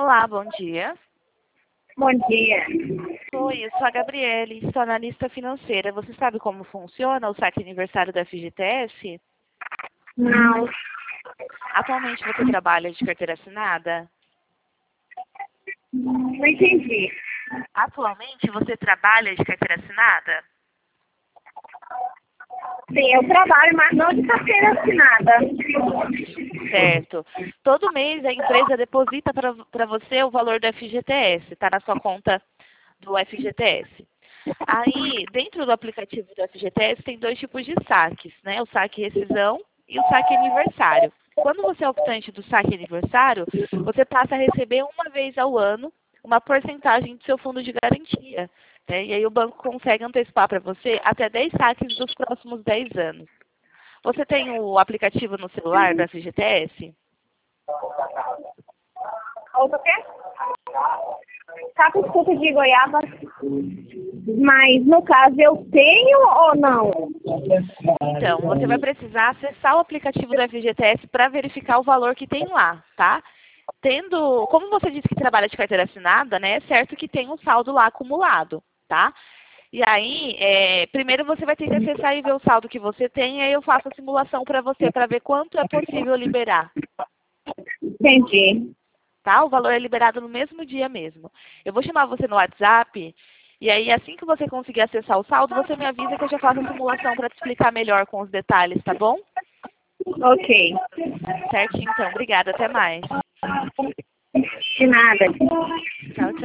Olá, bom dia. Bom dia. Oi, eu sou a Gabriele, estou analista financeira. Você sabe como funciona o saque aniversário da FGTS? Não, Atualmente você trabalha de carteira assinada? não entendi. Atualmente você trabalha de carteira assinada? Sim, eu trabalho, mas não de carteira assinada. Certo. Todo mês a empresa deposita para você o valor do FGTS, está na sua conta do FGTS. Aí, dentro do aplicativo do FGTS, tem dois tipos de saques, né? O saque rescisão e o saque aniversário. Quando você é optante do saque aniversário, você passa a receber uma vez ao ano uma porcentagem do seu fundo de garantia, né? E aí o banco consegue antecipar para você até 10 saques dos próximos 10 anos. Você tem o aplicativo no celular do FGTS? Outra o quê? Tá com suco de goiaba, mas no caso eu tenho ou não? Então, você vai precisar acessar o aplicativo do FGTS para verificar o valor que tem lá, tá? Como você disse que trabalha de carteira assinada, né? É certo que tem um saldo lá acumulado, tá? E aí, primeiro você vai ter que acessar e ver o saldo que você tem, e aí eu faço a simulação para você, para ver quanto é possível liberar, Entendi. tá? O valor é liberado no mesmo dia mesmo. Eu vou chamar você no WhatsApp, e aí assim que você conseguir acessar o saldo, você me avisa que eu já faço a simulação para te explicar melhor com os detalhes, tá bom? Ok. Certinho, então. Obrigada. Até mais. De nada. Tchau, tchau.